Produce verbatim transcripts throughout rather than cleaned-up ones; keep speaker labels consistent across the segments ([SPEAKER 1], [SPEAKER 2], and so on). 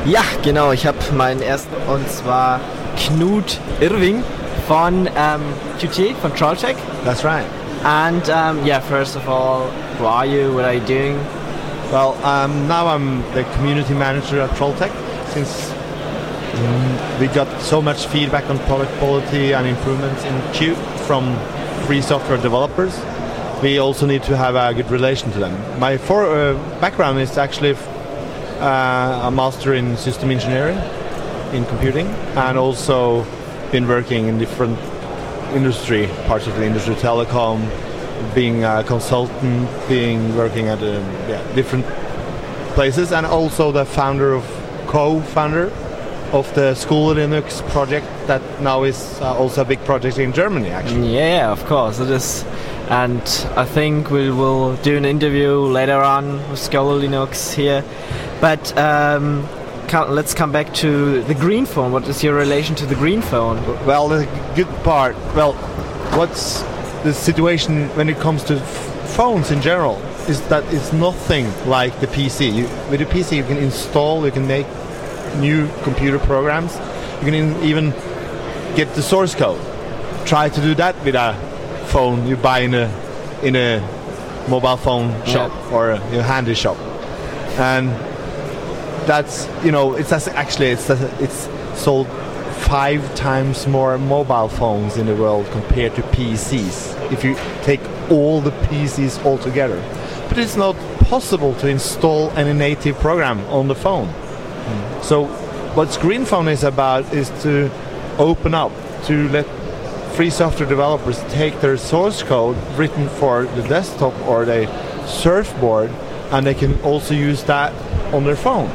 [SPEAKER 1] Ja, genau. Ich habe meinen ersten, und zwar Knut Irving von um, Q T, von Trolltech.
[SPEAKER 2] That's right.
[SPEAKER 1] And um, yeah, first of all, who are you? What are you doing?
[SPEAKER 2] Well, um, now I'm the community manager at Trolltech. Since um, we got so much feedback on product quality and improvements in Qt from free software developers, we also need to have a good relation to them. My for, uh, background is actually uh, a master in system engineering, in computing, and also been working in different industry, parts of the industry, telecom, being a consultant, being working at uh, yeah, different places, and also the founder of, co-founder of the School Linux project that now is uh, also a big project in Germany, actually.
[SPEAKER 1] Yeah, of course it is. And I think we will do an interview later on with Scholar Linux here. But um, let's come back to the green phone. What is your relation to the green phone?
[SPEAKER 2] Well, the good part, well, what's the situation when it comes to f- phones in general is that it's nothing like the P C. You, with the P C you can install, you can make new computer programs, you can in, even get the source code. Try to do that with a phone you buy in a in a mobile phone shop yeah. or a you know, handy shop, and that's you know it's actually it's it's sold five times more mobile phones in the world compared to P Cs if you take all the P Cs all together. But it's not possible to install any native program on the phone. Mm. So what Green Phone is about is to open up, to let free software developers take their source code written for the desktop or the surfboard, and they can also use that on their phone.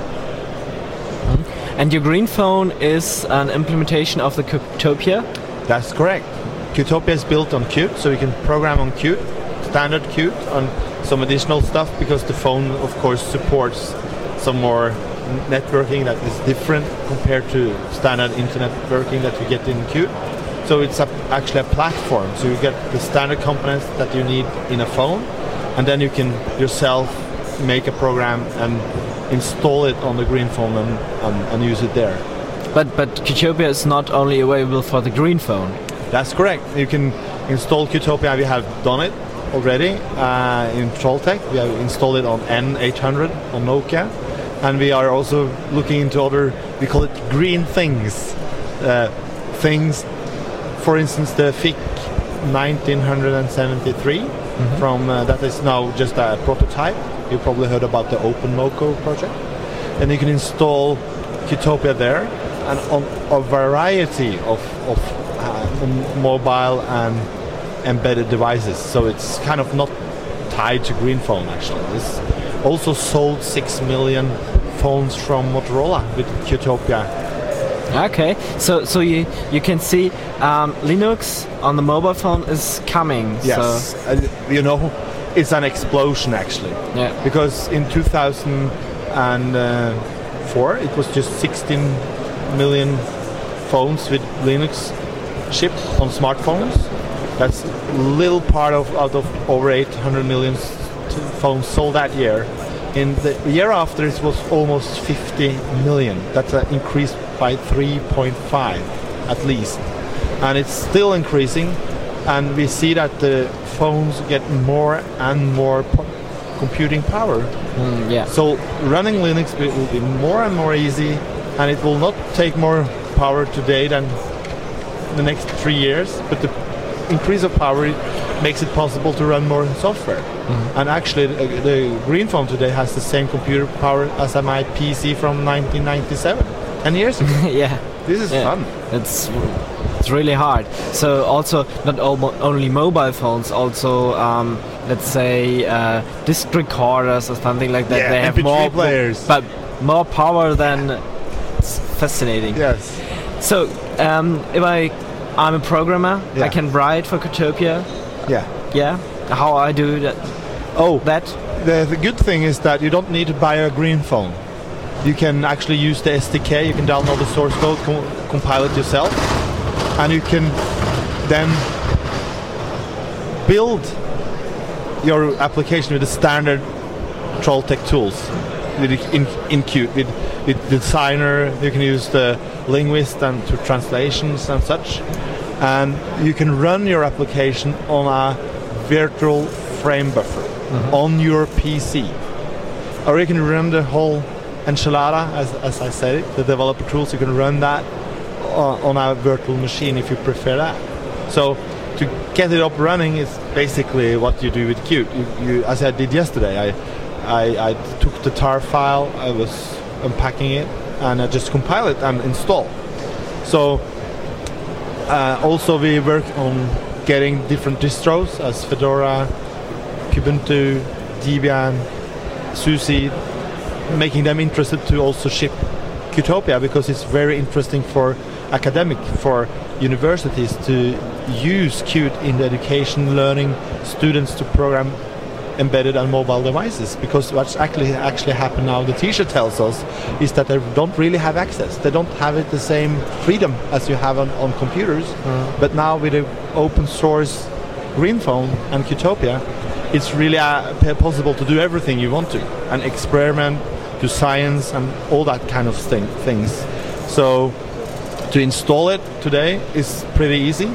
[SPEAKER 1] And your green phone is an implementation of the Qtopia?
[SPEAKER 2] That's correct. Qtopia is built on Qt, so you can program on Qt, standard Qt, and some additional stuff, because the phone, of course, supports some more networking that is different compared to standard internet working that you get in Qt. So it's a, actually a platform, so you get the standard components that you need in a phone, and then you can yourself make a program and install it on the green phone and, and, and use it there.
[SPEAKER 1] But but Qtopia is not only available for the green phone.
[SPEAKER 2] That's correct. You can install Qtopia. We have done it already uh, in Trolltech. We have installed it on N eight hundred on Nokia, and we are also looking into other, we call it green things. Uh, things, for instance, the F I C nineteen seventy-three, mm-hmm. from uh, that is now just a prototype. You probably heard about the OpenMoko project. And you can install Qtopia there, and on a variety of, of uh, mobile and embedded devices. So it's kind of not tied to green phone, actually. It's also sold six million phones from Motorola with Qtopia.
[SPEAKER 1] Okay, so so you you can see um, Linux on the mobile phone is coming.
[SPEAKER 2] Yes,
[SPEAKER 1] so.
[SPEAKER 2] uh, you know, it's an explosion actually.
[SPEAKER 1] Yeah.
[SPEAKER 2] Because in two thousand four it was just sixteen million phones with Linux shipped on smartphones. That's a little part of out of over eight hundred million phones sold that year. In the year after, it was almost fifty million. That's an increase by three point five at least, and it's still increasing. And we see that the phones get more and more po- computing power.
[SPEAKER 1] Mm, yeah.
[SPEAKER 2] So running Linux will be more and more easy, and it will not take more power today than the next three years. But the increase of power makes it possible to run more software. Mm-hmm. And actually, the, the green phone today has the same computer power as my P C from nineteen ninety-seven, ten years ago.
[SPEAKER 1] Yeah.
[SPEAKER 2] This is
[SPEAKER 1] yeah.
[SPEAKER 2] fun.
[SPEAKER 1] It's it's really hard. So also not all, only mobile phones, also um, let's say uh, disc recorders or something like that.
[SPEAKER 2] Yeah,
[SPEAKER 1] they have
[SPEAKER 2] M P three
[SPEAKER 1] more
[SPEAKER 2] players,
[SPEAKER 1] but more power than. It's fascinating.
[SPEAKER 2] Yes.
[SPEAKER 1] So um, if I I'm a programmer,
[SPEAKER 2] yeah.
[SPEAKER 1] I can write for Qtopia.
[SPEAKER 2] Yeah.
[SPEAKER 1] Yeah. How I do that?
[SPEAKER 2] Oh,
[SPEAKER 1] that.
[SPEAKER 2] The, the good thing is that you don't need to buy a green phone. You can actually use the S D K. You can download the source code, com- compile it yourself, and you can then build your application with the standard Trolltech tools. with in, in Qt with with designer. You can use the linguist and to translations and such, and you can run your application on a virtual frame buffer mm-hmm. on your P C, or you can run the whole enchilada, as as I said it, the developer tools. You can run that on, on a virtual machine if you prefer that. So to get it up running is basically what you do with Qt. You, you, as I did yesterday, I, I, I took the tar file, I was unpacking it, and I just compile it and install. So uh, also we work on getting different distros as Fedora, Kubuntu, Debian, SUSE, making them interested to also ship Qtopia, because it's very interesting for academic, for universities to use Qt in the education, learning students to program embedded and mobile devices. Because what's actually actually happened now, the teacher tells us, is that they don't really have access. They don't have it the same freedom as you have on, on computers. Mm. But now with the open source GreenPhone and Qtopia, it's really uh, possible to do everything you want to, and experiment, do science and all that kind of thing, things. So to install it today is pretty easy,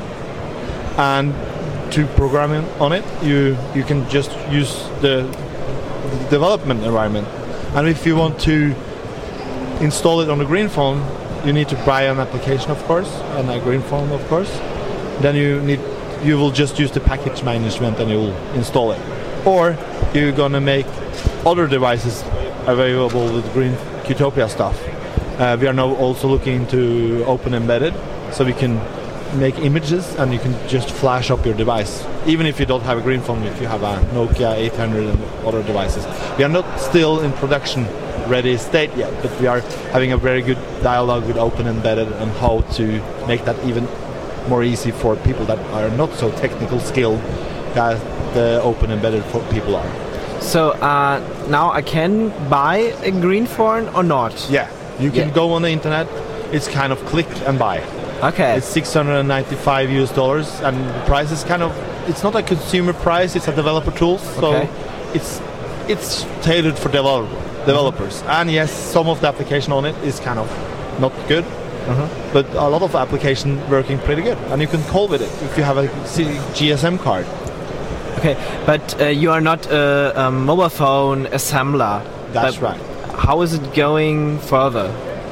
[SPEAKER 2] and to program it on it, you you can just use the, the development environment. And if you want to install it on the GreenPhone, you need to buy an application, of course, and a GreenPhone, of course. Then you need you will just use the package management and you will install it. Or you're gonna make other devices available with Green Qtopia stuff. Uh, we are now also looking into Open Embedded, so we can make images and you can just flash up your device, even if you don't have a GreenPhone, if you have a Nokia eight hundred and other devices. We are not still in production ready state yet, but we are having a very good dialogue with Open Embedded on how to make that even more easy for people that are not so technical skilled as the Open Embedded people are.
[SPEAKER 1] So uh, now I can buy a GreenPhone or not?
[SPEAKER 2] Yeah, you can
[SPEAKER 1] yeah.
[SPEAKER 2] go on the internet. It's kind of click and buy.
[SPEAKER 1] Okay.
[SPEAKER 2] It's six hundred ninety-five U S dollars, and the price is kind of, it's not a consumer price, it's a developer tool, so
[SPEAKER 1] okay.
[SPEAKER 2] it's it's tailored for develop, developers. Mm-hmm. And yes, some of the application on it is kind of not good, mm-hmm. but a lot of application working pretty good, and you can call with it if you have a G S M card.
[SPEAKER 1] Okay, but uh, you are not a, a mobile phone assembler.
[SPEAKER 2] That's right.
[SPEAKER 1] How is it going further?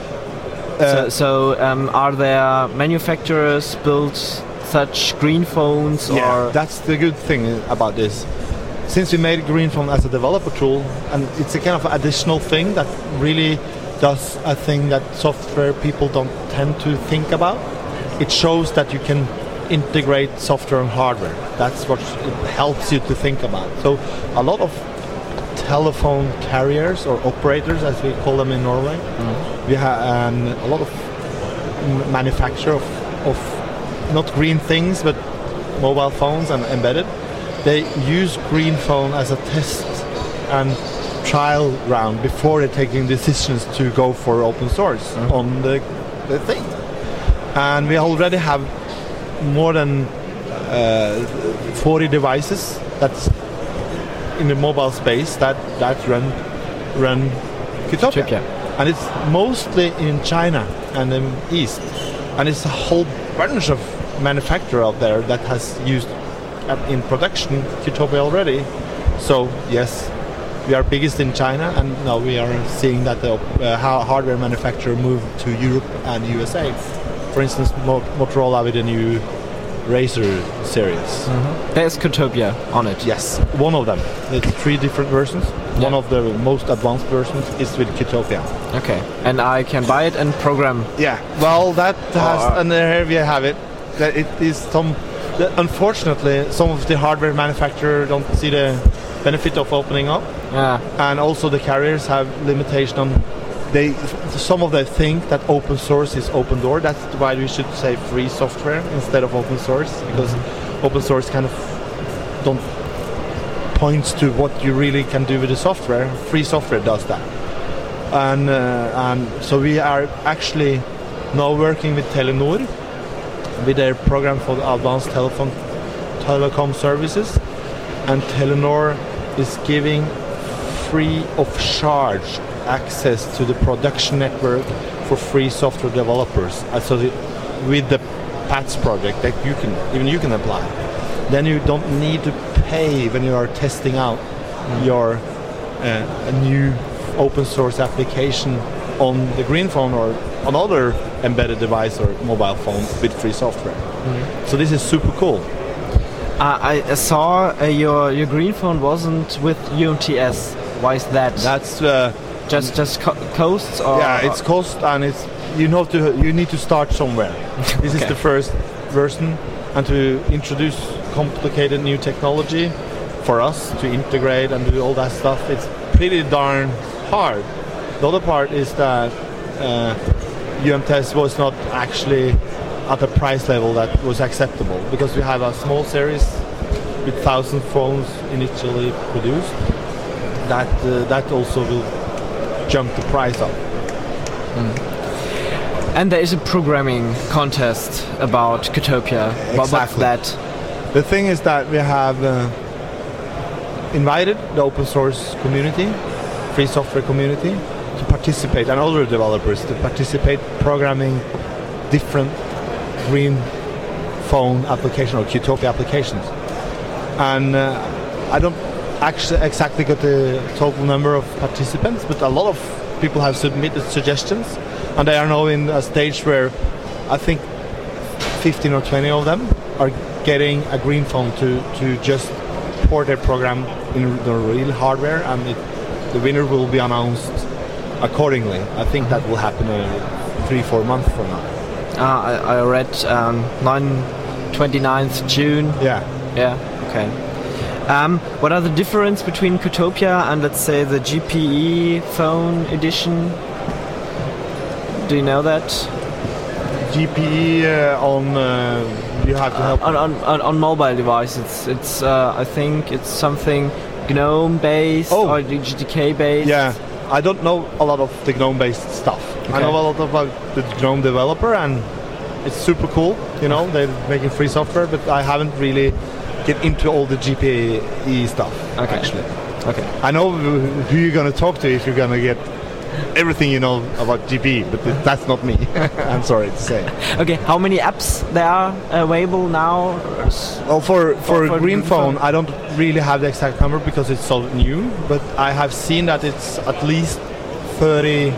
[SPEAKER 1] Uh, so, so um, are there manufacturers build such GreenPhones?
[SPEAKER 2] Yeah,
[SPEAKER 1] or
[SPEAKER 2] that's the good thing about this. Since we made GreenPhone as a developer tool, and it's a kind of additional thing that really does a thing that software people don't tend to think about. It shows that you can integrate software and hardware. That's what it helps you to think about. So a lot of telephone carriers or operators, as we call them in Norway, mm-hmm. we have um, a lot of m- manufacture of, of not green things but mobile phones and embedded. They use GreenPhone as a test and trial round before they're taking decisions to go for open source mm-hmm. on the, the thing. And we already have more than uh, forty devices that's in the mobile space that, that run run Qtopia.
[SPEAKER 1] Qtopia.
[SPEAKER 2] And it's mostly in China and in East. And it's a whole bunch of manufacturers out there that has used in production Qtopia already. So yes, we are biggest in China, and now we are seeing that the uh, hardware manufacturer moved to Europe and U S A. For instance, Mo- Motorola with a new Razer series.
[SPEAKER 1] Mm-hmm. There's Qtopia on it.
[SPEAKER 2] Yes, one of them. There's three different versions. Yeah. One of the most advanced versions is with Qtopia.
[SPEAKER 1] Okay, and I can buy it and program.
[SPEAKER 2] Yeah, well, that has,
[SPEAKER 1] oh.
[SPEAKER 2] and there we have it. That it is some. That unfortunately, some of the hardware manufacturers don't see the benefit of opening up,
[SPEAKER 1] yeah.
[SPEAKER 2] and also the carriers have limitation on. They, some of them think that open source is open door. That's why we should say free software instead of open source, because mm-hmm. open source kind of don't points to what you really can do with the software. Free software does that, and uh, and so we are actually now working with Telenor with their program for advanced telephone telecom services, and Telenor is giving free of charge access to the production network for free software developers. Uh, so the, with the P A T S project that you can even you can apply, then you don't need to pay when you are testing out mm. your uh, a new open source application on the GreenPhone or another embedded device or mobile phone with free software. Mm. So this is super cool.
[SPEAKER 1] Uh, I, I saw uh, your your GreenPhone wasn't with U M T S. Why is that?
[SPEAKER 2] That's uh,
[SPEAKER 1] just just co- costs or
[SPEAKER 2] yeah, it's cost and it's you know to you need to start somewhere. This okay. is the first version, and to introduce complicated new technology for us to integrate and do all that stuff, it's pretty darn hard. The other part is that uh, U M T S was not actually at a price level that was acceptable, because we have a small series with one thousand phones initially produced. That uh, that also will jump the price up.
[SPEAKER 1] Mm. And there is a programming contest about Qtopia.
[SPEAKER 2] Exactly.
[SPEAKER 1] What's that?
[SPEAKER 2] The thing is that we have uh, invited the open source community, free software community, to participate, and other developers to participate programming different green phone application or Qtopia applications. And uh, I don't actually exactly got the total number of participants, but a lot of people have submitted suggestions, and they are now in a stage where I think fifteen or twenty of them are getting a GreenPhone to, to just port their program in the real hardware, and it, the winner will be announced accordingly. I think that will happen uh, three, four months from now.
[SPEAKER 1] Uh, I, I read um, twenty-ninth June.
[SPEAKER 2] Yeah.
[SPEAKER 1] Yeah, okay. Um, what are the difference between Qtopia and, let's say, the G P E phone edition? Do you know that?
[SPEAKER 2] G P E uh, on uh, you have to help
[SPEAKER 1] uh, on, on on mobile devices. It's uh, I think it's something GNOME based
[SPEAKER 2] oh.
[SPEAKER 1] or G T K based.
[SPEAKER 2] Yeah, I don't know a lot of the GNOME based stuff. Okay. I know a lot about the GNOME developer, and it's super cool. You know, they're making free software, but I haven't really get into all the G P E stuff.
[SPEAKER 1] Okay.
[SPEAKER 2] Actually,
[SPEAKER 1] okay.
[SPEAKER 2] I know who you're gonna talk to if you're gonna get everything you know about G P E, but that's not me. I'm sorry to say.
[SPEAKER 1] Okay, how many apps there are available now?
[SPEAKER 2] Well, for, for,
[SPEAKER 1] for
[SPEAKER 2] GreenPhone, I don't really have the exact number because it's so new, but I have seen that it's at least thirty,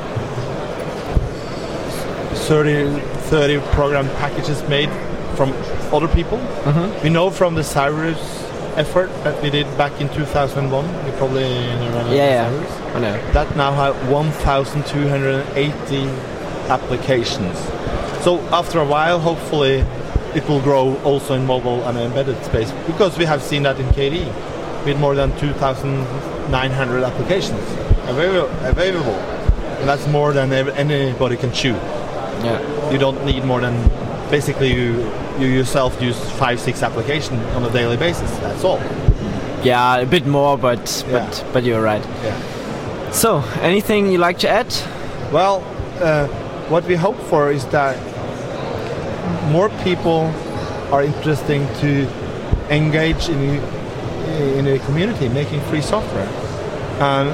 [SPEAKER 2] thirty, thirty program packages made from other people. Mm-hmm. We know from the Cyrus effort that we did back in two thousand one, you probably know
[SPEAKER 1] yeah,
[SPEAKER 2] Cyrus.
[SPEAKER 1] I know.
[SPEAKER 2] That now have one thousand two hundred eighty applications. So after a while, hopefully, it will grow also in mobile and embedded space, because we have seen that in K D with more than two thousand nine hundred applications available, available. And that's more than anybody can chew.
[SPEAKER 1] Yeah.
[SPEAKER 2] You don't need more than, basically you you yourself use five, six applications on a daily basis. That's all.
[SPEAKER 1] Yeah, a bit more, but
[SPEAKER 2] yeah.
[SPEAKER 1] but but you're right.
[SPEAKER 2] Yeah.
[SPEAKER 1] So, anything you like to add?
[SPEAKER 2] Well, uh, what we hope for is that more people are interested to engage in a, in a community making free software, and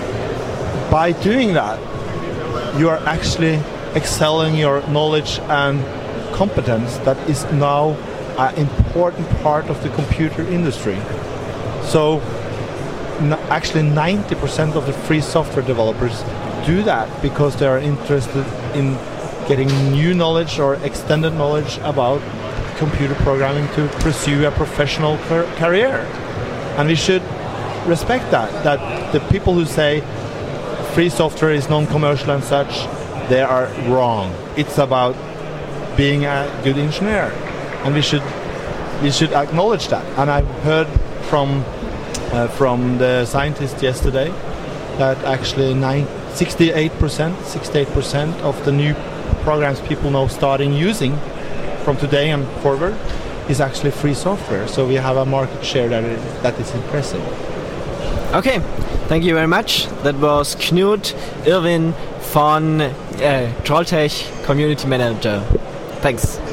[SPEAKER 2] by doing that, you are actually excelling your knowledge and competence that is now an important part of the computer industry. So n- actually ninety percent of the free software developers do that because they are interested in getting new knowledge or extended knowledge about computer programming to pursue a professional car- career. And we should respect that, that the people who say free software is non-commercial and such, they are wrong. It's about being a good engineer, and we should we should acknowledge that. And I've heard from uh, from the scientists yesterday that actually sixty-eight percent sixty-eight percent of the new programs people now starting using from today and forward is actually free software. So we have a market share that is, that is impressive.
[SPEAKER 1] Okay, thank you very much. That was Knut Irwin von uh, Trolltech Community Manager. Thanks.